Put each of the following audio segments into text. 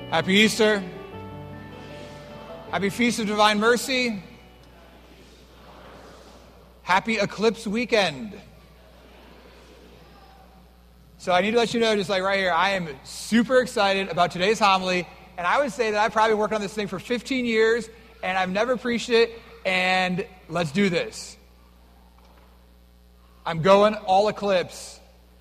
Happy Easter. Happy Feast of Divine Mercy. Happy Eclipse Weekend. So I need to let you know, just like right here, I am super excited about today's homily. And I would say that I've probably worked on this thing for 15 years, and I've never preached it, and let's do this. I'm going all eclipse.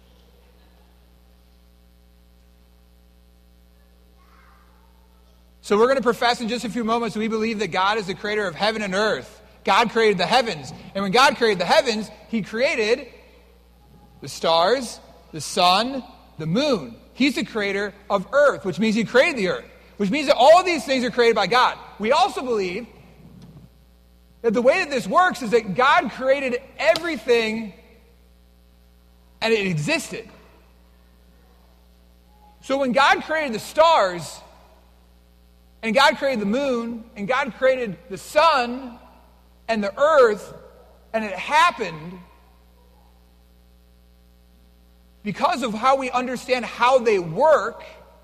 So we're going to profess in just a few moments we believe that God is the creator of heaven and earth. God created the heavens. And when God created the heavens, He created the stars, the sun, the moon. He's the creator of earth, which means He created the earth, which means that all of these things are created by God. We also believe that the way that this works is that God created everything and it existed. So when God created the stars, and God created the moon, and God created the sun and the earth, and it happened because of how we understand how they work.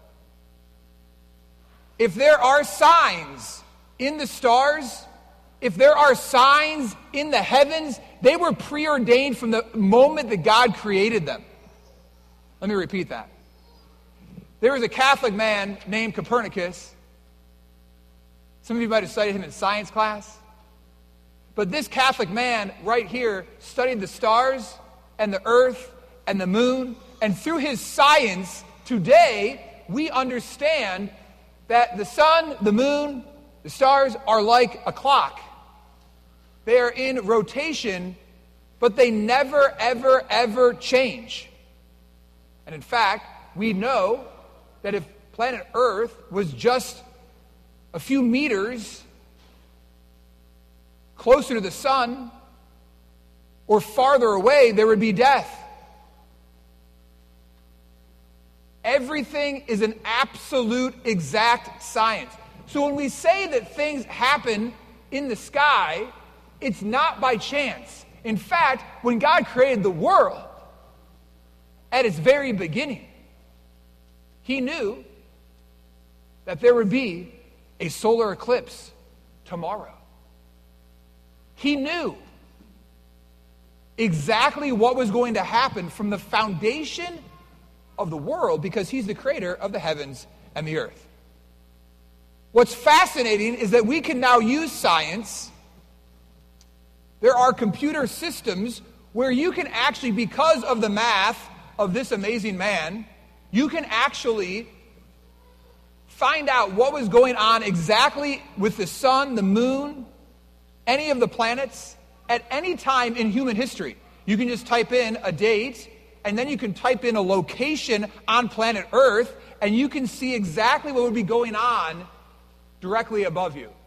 If there are signs in the stars, if there are signs in the heavens, they were preordained from the moment that God created them. Let me repeat that. There was a Catholic man named Copernicus. Some of you might have studied him in science class. But this Catholic man right here studied the stars and the earth and the moon. And through his science, today, we understand that the sun, the moon, the stars are like a clock. They are in rotation, but they never, ever, ever change. And in fact, we know that if planet Earth was just a few meters closer to the sun or farther away, there would be death. Everything is an absolute exact science. So when we say that things happen in the sky, it's not by chance. In fact, when God created the world, at its very beginning, He knew that there would be a solar eclipse tomorrow. He knew exactly what was going to happen from the foundation of the world because He's the creator of the heavens and the earth. What's fascinating is that we can now use science. There are computer systems where you can actually, because of the math of this amazing man, you can actually find out what was going on exactly with the sun, the moon, any of the planets, at any time in human history. You can just type in a date, and then you can type in a location on planet Earth, and you can see exactly what would be going on directly above you.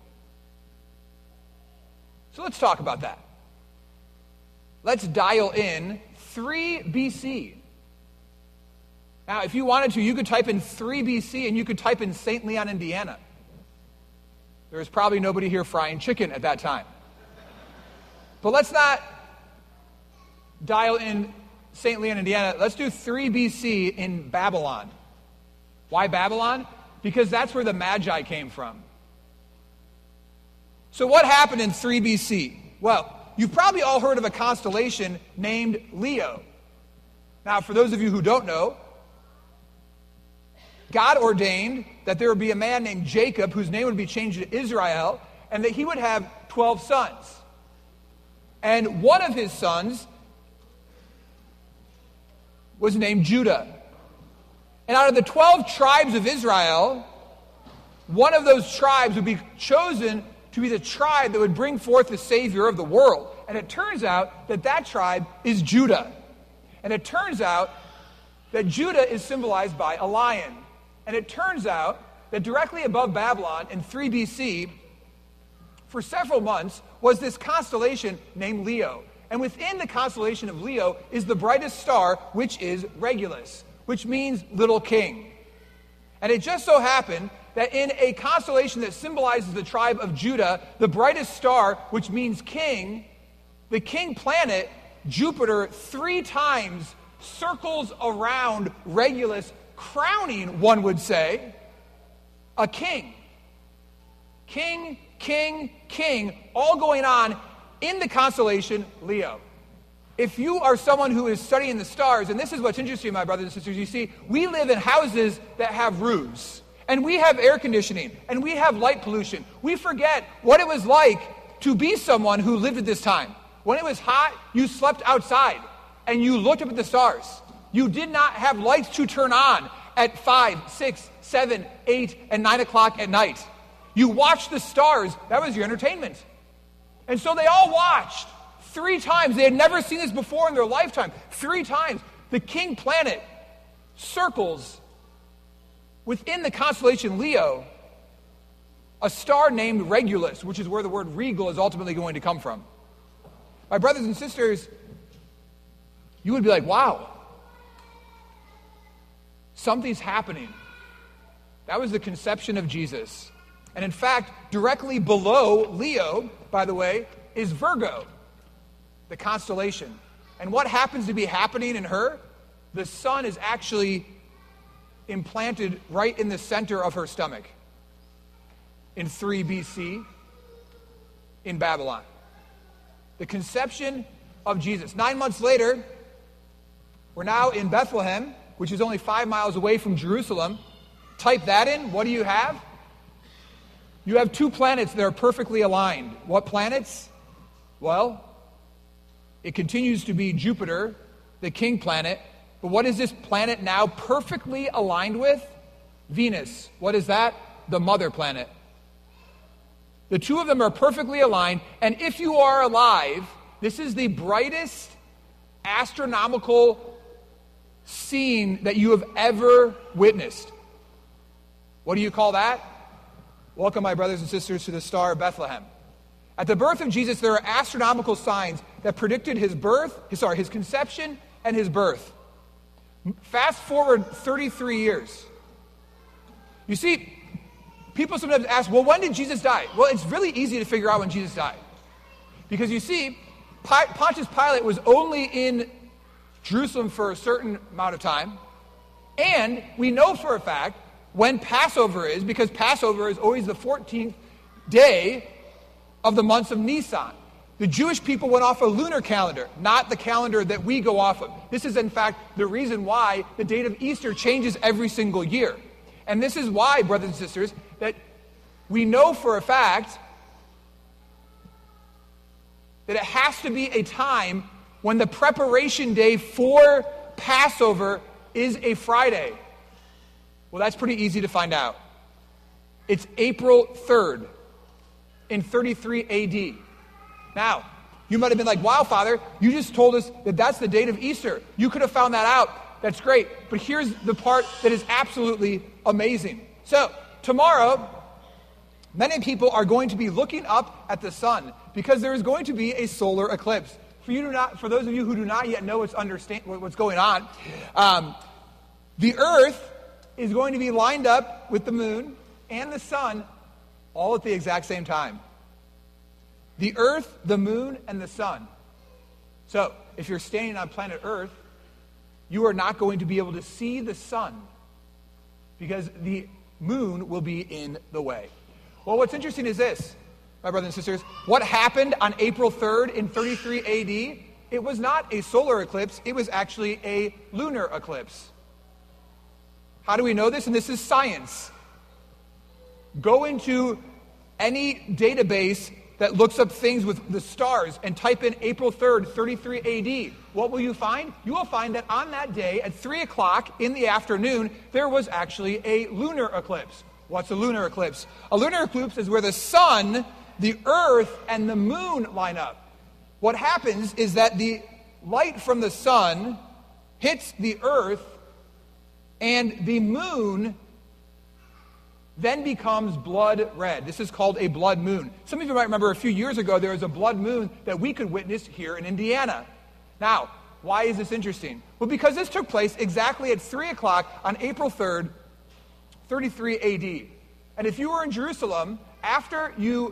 So let's talk about that. Let's dial in 3 BC. Now, if you wanted to, you could type in 3 BC and you could type in St. Leon, Indiana. There was probably nobody here frying chicken at that time. But let's not dial in St. Leon, Indiana. Let's do 3 BC in Babylon. Why Babylon? Because that's where the Magi came from. So what happened in 3 BC? Well, you've probably all heard of a constellation named Leo. Now, for those of you who don't know, God ordained that there would be a man named Jacob whose name would be changed to Israel, and that he would have 12 sons. And one of his sons was named Judah. And out of the 12 tribes of Israel, one of those tribes would be chosen to be the tribe that would bring forth the Savior of the world. And it turns out that that tribe is Judah. And it turns out that Judah is symbolized by a lion. And it turns out that directly above Babylon in 3 BC, for several months, was this constellation named Leo. And within the constellation of Leo is the brightest star, which is Regulus, which means little king. And it just so happened that in a constellation that symbolizes the tribe of Judah, the brightest star, which means king, the king planet, Jupiter, 3 times circles around Regulus, crowning, one would say, a king. King, all going on in the constellation Leo. If you are someone who is studying the stars, and this is what's interesting, my brothers and sisters, you see, we live in houses that have roofs, and we have air conditioning, and we have light pollution. We forget what it was like to be someone who lived at this time. When it was hot, you slept outside, and you looked up at the stars. You did not have lights to turn on at 5, 6, 7, 8, and 9 o'clock at night. You watched the stars. That was your entertainment. And so they all watched 3 times. They had never seen this before in their lifetime. 3 times. The king planet circles within the constellation Leo a star named Regulus, which is where the word regal is ultimately going to come from. My brothers and sisters, you would be like, wow, something's happening. That was the conception of Jesus. And in fact, directly below Leo, by the way, is Virgo, the constellation. And what happens to be happening in her? The sun is actually implanted right in the center of her stomach in 3 BC in Babylon. The conception of Jesus. 9 months later, we're now in Bethlehem, which is only 5 miles away from Jerusalem. Type that in. What do you have? You have 2 planets that are perfectly aligned. What planets? Well, it continues to be Jupiter, the king planet. But what is this planet now perfectly aligned with? Venus. What is that? The mother planet. The 2 of them are perfectly aligned. And if you are alive, this is the brightest astronomical scene that you have ever witnessed. What do you call that? Welcome, my brothers and sisters, to the Star of Bethlehem. At the birth of Jesus, there are astronomical signs that predicted his conception and his birth. Fast forward 33 years. You see, people sometimes ask, well, when did Jesus die? Well, it's really easy to figure out when Jesus died. Because you see, Pontius Pilate was only in Jerusalem for a certain amount of time. And we know for a fact when Passover is, because Passover is always the 14th day of the months of Nisan. The Jewish people went off a lunar calendar, not the calendar that we go off of. This is, in fact, the reason why the date of Easter changes every single year. And this is why, brothers and sisters, that we know for a fact that it has to be a time when the preparation day for Passover is a Friday. Well, that's pretty easy to find out. It's April 3rd in 33 AD. Now, you might have been like, wow, Father, you just told us that that's the date of Easter. You could have found that out. That's great. But here's the part that is absolutely amazing. So, tomorrow, many people are going to be looking up at the sun because there is going to be a solar eclipse. For those of you who do not yet know what's going on, the Earth is going to be lined up with the moon and the sun all at the exact same time. The Earth, the moon, and the sun. So, if you're standing on planet Earth, you are not going to be able to see the sun because the moon will be in the way. Well, what's interesting is this, my brothers and sisters. What happened on April 3rd in 33 AD? It was not a solar eclipse. It was actually a lunar eclipse. How do we know this? And this is science. Go into any database that looks up things with the stars and type in April 3rd, 33 AD. What will you find? You will find that on that day at 3 o'clock in the afternoon, there was actually a lunar eclipse. What's a lunar eclipse? A lunar eclipse is where the sun, the earth, and the moon line up. What happens is that the light from the sun hits the earth, and the moon then becomes blood red. This is called a blood moon. Some of you might remember a few years ago there was a blood moon that we could witness here in Indiana. Now, why is this interesting? Well, because this took place exactly at 3 o'clock on April 3rd, 33 AD. And if you were in Jerusalem, after you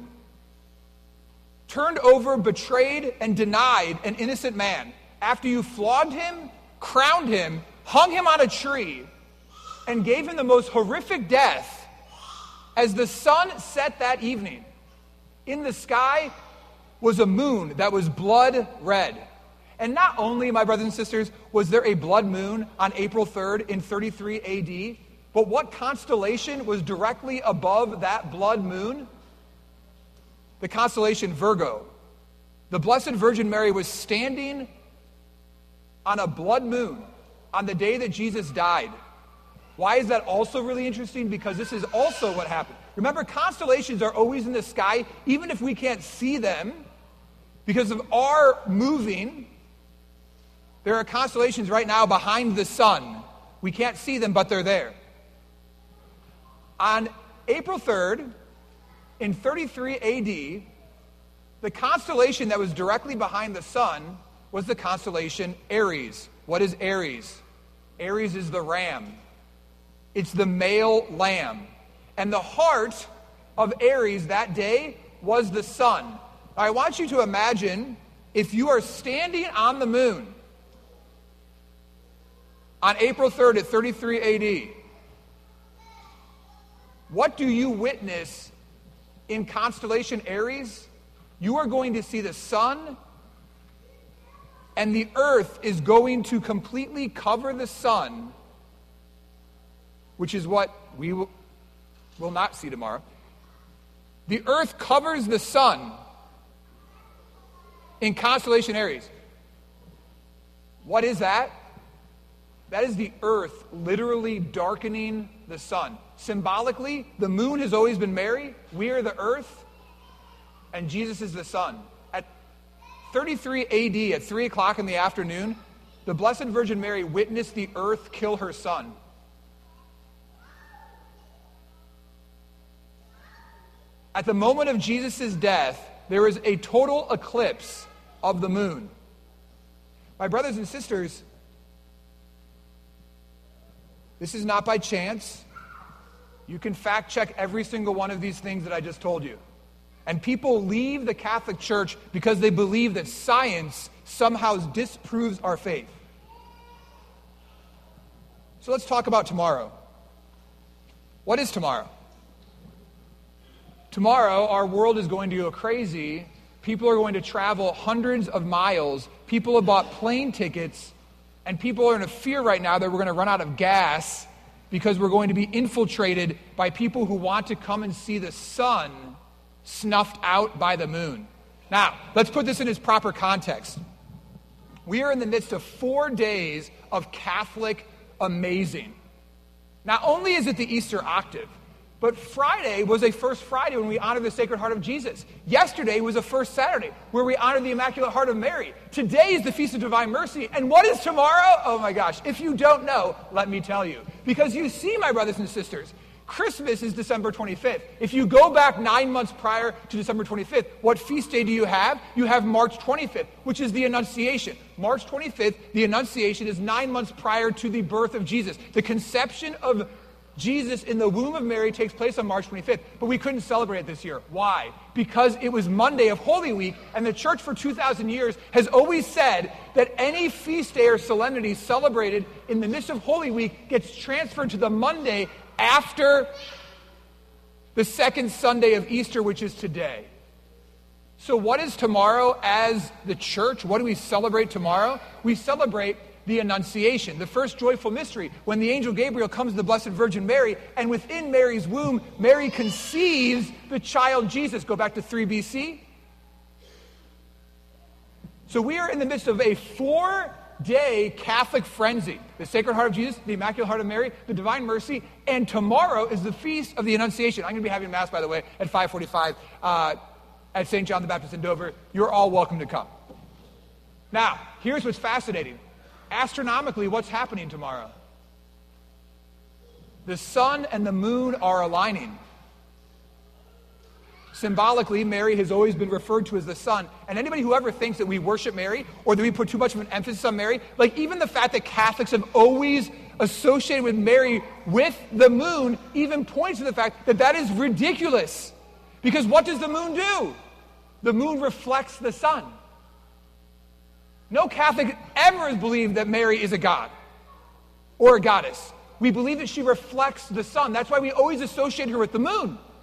turned over, betrayed, and denied an innocent man, after you flogged him, crowned him, hung him on a tree, and gave him the most horrific death, As the sun set that evening, in the sky was a moon that was blood red. And not only, my brothers and sisters, was there a blood moon on April 3rd in 33 AD, but what constellation was directly above that blood moon? The constellation Virgo. The Blessed Virgin Mary was standing on a blood moon on the day that Jesus died. Why is that also really interesting? Because this is also what happened. Remember, constellations are always in the sky, even if we can't see them, because of our moving. There are constellations right now behind the sun. We can't see them, but they're there. On April 3rd, in 33 AD, the constellation that was directly behind the sun was the constellation Aries. What is Aries? Aries is the ram. It's the male lamb. And the heart of Aries that day was the sun. Now, I want you to imagine if you are standing on the moon on April 3rd at 33 AD, what do you witness in constellation Aries? You are going to see the sun, and the earth is going to completely cover the sun, which is what we will not see tomorrow. The earth covers the sun in constellation Aries. What is that? That is the earth literally darkening the sun. Symbolically, the moon has always been Mary, we are the earth, and Jesus is the sun. At 33 AD, at 3 o'clock in the afternoon, the Blessed Virgin Mary witnessed the earth kill her son. At the moment of Jesus' death, there is a total eclipse of the moon. My brothers and sisters, this is not by chance. You can fact check every single one of these things that I just told you. And people leave the Catholic Church because they believe that science somehow disproves our faith. So let's talk about tomorrow. What is tomorrow? Tomorrow, our world is going to go crazy. People are going to travel hundreds of miles. People have bought plane tickets, and people are in a fear right now that we're going to run out of gas because we're going to be infiltrated by people who want to come and see the sun snuffed out by the moon. Now, let's put this in its proper context. We are in the midst of 4 days of Catholic amazing. Not only is it the Easter octave, but Friday was a first Friday when we honored the Sacred Heart of Jesus. Yesterday was a first Saturday where we honored the Immaculate Heart of Mary. Today is the Feast of Divine Mercy. And what is tomorrow? Oh my gosh, if you don't know, let me tell you. Because you see, my brothers and sisters, Christmas is December 25th. If you go back 9 months prior to December 25th, what feast day do you have? You have March 25th, which is the Annunciation. March 25th, the Annunciation, is 9 months prior to the birth of Jesus. The conception of Jesus in the womb of Mary takes place on March 25th, but we couldn't celebrate it this year. Why? Because it was Monday of Holy Week, and the church for 2,000 years has always said that any feast day or solemnity celebrated in the midst of Holy Week gets transferred to the Monday after the second Sunday of Easter, which is today. So what is tomorrow as the church? What do we celebrate tomorrow? We celebrate the Annunciation, the first joyful mystery, when the angel Gabriel comes to the Blessed Virgin Mary, and within Mary's womb, Mary conceives the child Jesus. Go back to 3 BC. So we are in the midst of a 4-day Catholic frenzy. The Sacred Heart of Jesus, the Immaculate Heart of Mary, the Divine Mercy, and tomorrow is the Feast of the Annunciation. I'm going to be having Mass, by the way, at 5:45 at St. John the Baptist in Dover. You're all welcome to come. Now, here's what's fascinating. Astronomically, what's happening tomorrow? The sun and the moon are aligning. Symbolically, Mary has always been referred to as the sun. And anybody who ever thinks that we worship Mary or that we put too much of an emphasis on Mary, like even the fact that Catholics have always associated with Mary with the moon even points to the fact that that is ridiculous. Because what does the moon do? The moon reflects the sun. No Catholic ever has believed that Mary is a god or a goddess. We believe that she reflects the sun. That's why we always associate her with the moon.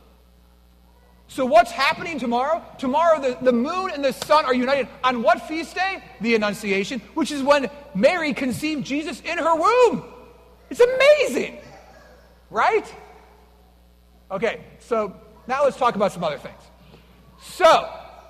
So what's happening tomorrow? Tomorrow the moon and the sun are united. On what feast day? The Annunciation, which is when Mary conceived Jesus in her womb. It's amazing, right? Okay, so now let's talk about some other things. So,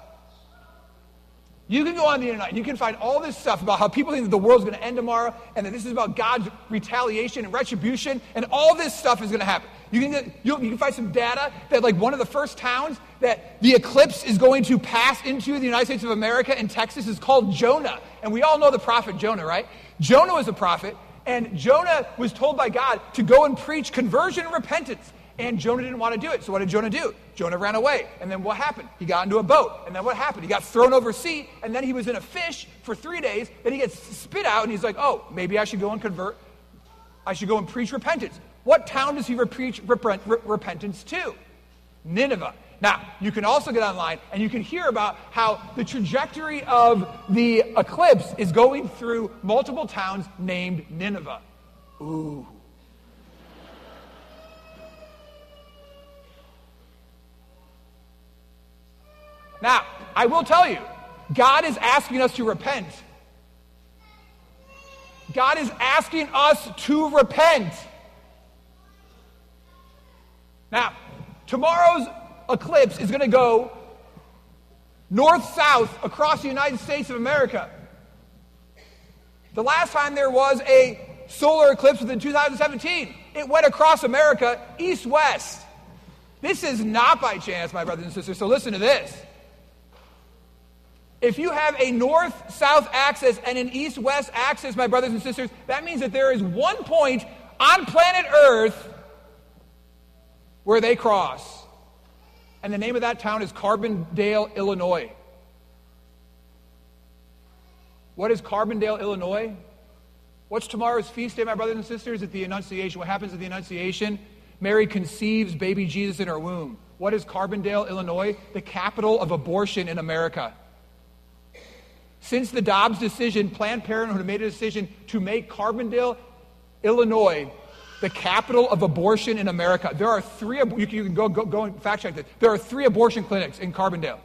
you can go on the internet and you can find all this stuff about how people think that the world's going to end tomorrow and that this is about God's retaliation and retribution, and all this stuff is going to happen. You can find some data that like one of the first towns that the eclipse is going to pass into the United States of America in Texas is called Jonah. And we all know the prophet Jonah, right? Jonah was a prophet, and Jonah was told by God to go and preach conversion and repentance. And Jonah didn't want to do it. So what did Jonah do? Jonah ran away. And then what happened? He got into a boat. And then what happened? He got thrown over sea. And then he was in a fish for 3 days. Then he gets spit out. And he's like, oh, maybe I should go and convert. I should go and preach repentance. What town does he preach repentance to? Nineveh. Now, you can also get online and you can hear about how the trajectory of the eclipse is going through multiple towns named Nineveh. Ooh. Now, I will tell you, God is asking us to repent. God is asking us to repent. Now, tomorrow's eclipse is going to go north-south across the United States of America. The last time there was a solar eclipse was in 2017. It went across America east-west. This is not by chance, my brothers and sisters, so listen to this. If you have a north-south axis and an east-west axis, my brothers and sisters, that means that there is one point on planet Earth where they cross. And the name of that town is Carbondale, Illinois. What is Carbondale, Illinois? What's tomorrow's feast day, my brothers and sisters? At the Annunciation. What happens at the Annunciation? Mary conceives baby Jesus in her womb. What is Carbondale, Illinois? The capital of abortion in America. Since the Dobbs decision, Planned Parenthood made a decision to make Carbondale, Illinois, the capital of abortion in America. There are 3, you can go and fact check this. There are 3 abortion clinics in Carbondale.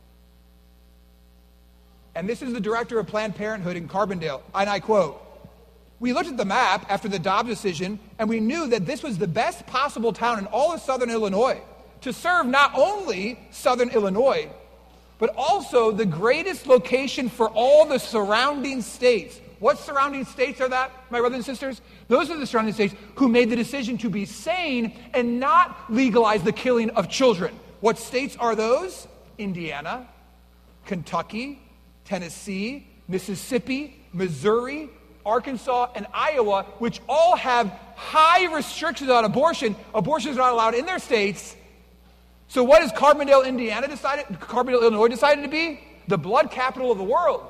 And this is the director of Planned Parenthood in Carbondale, and I quote, "We looked at the map after the Dobbs decision, and we knew that this was the best possible town in all of southern Illinois to serve not only southern Illinois, but also the greatest location for all the surrounding states." What surrounding states are that, my brothers and sisters? Those are the surrounding states who made the decision to be sane and not legalize the killing of children. What states are those? Indiana, Kentucky, Tennessee, Mississippi, Missouri, Arkansas, and Iowa, which all have high restrictions on abortion. Abortion is not allowed in their states. So what has Carbondale, Illinois decided to be? The blood capital of the world.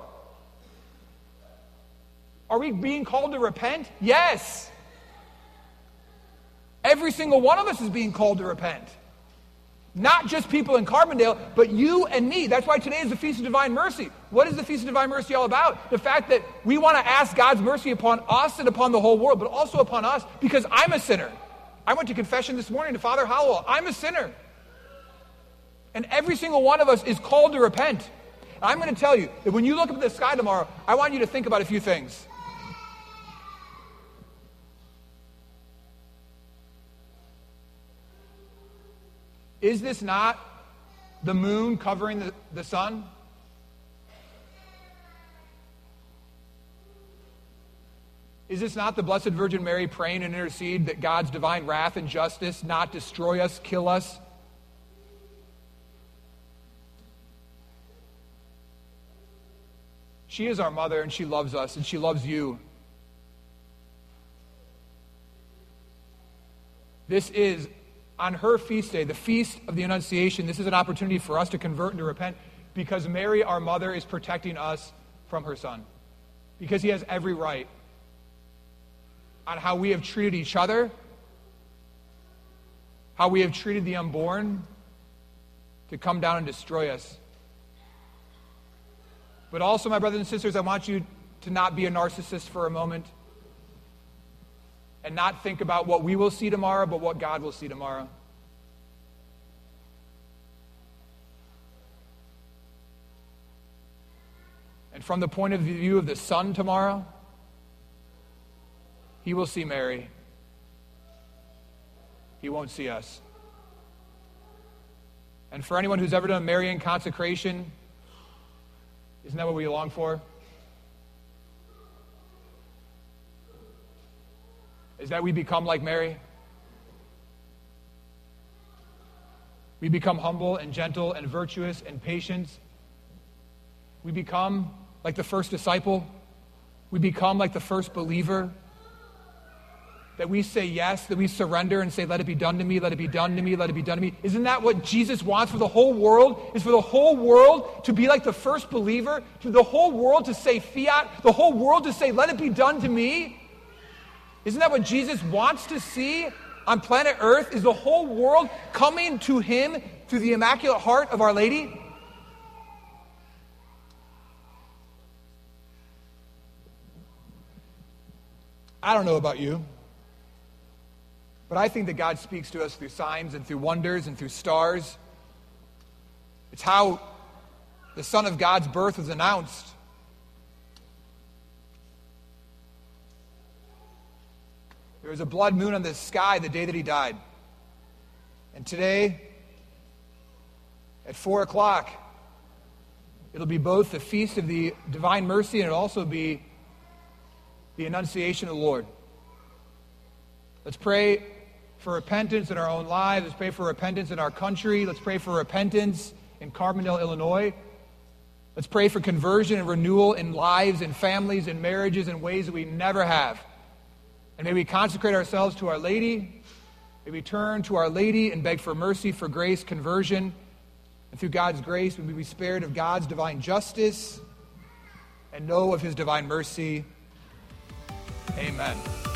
Are we being called to repent? Yes. Every single one of us is being called to repent. Not just people in Carbondale, but you and me. That's why today is the Feast of Divine Mercy. What is the Feast of Divine Mercy all about? The fact that we want to ask God's mercy upon us and upon the whole world, but also upon us, because I'm a sinner. I went to confession this morning to Father Howell. I'm a sinner. And every single one of us is called to repent. And I'm going to tell you that when you look up at the sky tomorrow, I want you to think about a few things. Is this not the moon covering the sun? Is this not the Blessed Virgin Mary praying and intercede that God's divine wrath and justice not destroy us, kill us? She is our mother, and she loves us, and she loves you. This is, on her feast day, the Feast of the Annunciation, this is an opportunity for us to convert and to repent, because Mary, our mother, is protecting us from her son. Because he has every right on how we have treated each other, how we have treated the unborn, to come down and destroy us. But also, my brothers and sisters, I want you to not be a narcissist for a moment and not think about what we will see tomorrow, but what God will see tomorrow. And from the point of view of the Son tomorrow, he will see Mary. He won't see us. And for anyone who's ever done Marian consecration, isn't that what we long for? Is that we become like Mary? We become humble and gentle and virtuous and patient. We become like the first disciple. We become like the first believer. That we say yes, that we surrender and say, let it be done to me, let it be done to me, let it be done to me. Isn't that what Jesus wants for the whole world? Is for the whole world to be like the first believer, for the whole world to say fiat, the whole world to say, let it be done to me? Isn't that what Jesus wants to see on planet Earth? Is the whole world coming to him through the Immaculate Heart of Our Lady? I don't know about you, but I think that God speaks to us through signs and through wonders and through stars. It's how the Son of God's birth was announced. There was a blood moon on the sky the day that he died. And today, at 4 o'clock, it'll be both the Feast of the Divine Mercy and it'll also be the Annunciation of the Lord. Let's pray for repentance in our own lives. Let's pray for repentance in our country. Let's pray for repentance in Carbondale, Illinois. Let's pray for conversion and renewal in lives and families and marriages in ways that we never have. And may we consecrate ourselves to Our Lady. May we turn to Our Lady and beg for mercy, for grace, conversion. And through God's grace, may we be spared of God's divine justice and know of his divine mercy. Amen.